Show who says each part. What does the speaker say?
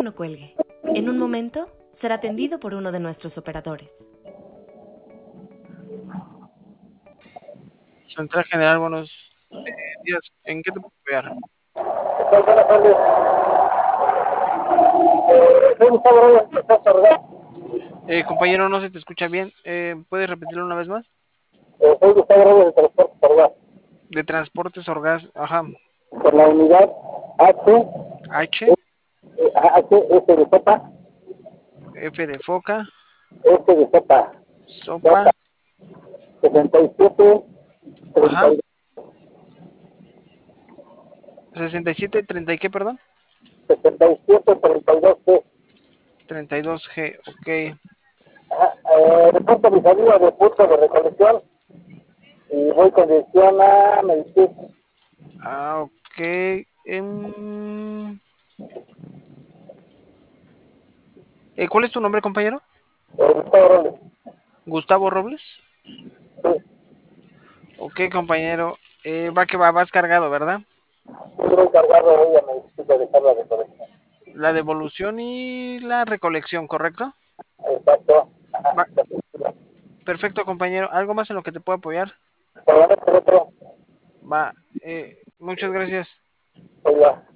Speaker 1: no cuelgue. En un momento será atendido por uno de nuestros operadores.
Speaker 2: Central General, buenos días. ¿En qué te puedo apoyar?
Speaker 3: Buenas tardes. Soy Gustavo Reyes, Transporte Orgaz.
Speaker 2: Compañero, no se te escucha bien. ¿Puedes repetirlo una vez más?
Speaker 3: Soy Gustavo Reyes de Transporte Orgaz.
Speaker 2: De Transportes Orgaz, ajá.
Speaker 3: Por la unidad
Speaker 2: H,
Speaker 3: S de sopa,
Speaker 2: F de foca,
Speaker 3: S de sopa,
Speaker 2: sopa,
Speaker 3: 77,
Speaker 2: ajá.
Speaker 3: 32,
Speaker 2: 67, 30 y qué, perdón.
Speaker 3: 77, 32,
Speaker 2: 32G, ok.
Speaker 3: reporto mi salida de punto de recolección y voy con dirección a Medicir.
Speaker 2: Ah, ok. ¿Cuál es tu nombre, compañero?
Speaker 3: Gustavo Reyes.
Speaker 2: Gustavo Robles.
Speaker 3: Sí,
Speaker 2: Ok, compañero. Va que va, vas cargado, ¿verdad?
Speaker 3: voy cargado hoy a Medicir de dejar la recolección.
Speaker 2: La devolución y la recolección, ¿correcto?
Speaker 3: Exacto.
Speaker 2: Va, perfecto, compañero. ¿Algo más en lo que te puedo apoyar?
Speaker 3: Por la noche, otro.
Speaker 2: Va, muchas gracias.
Speaker 3: Oiga.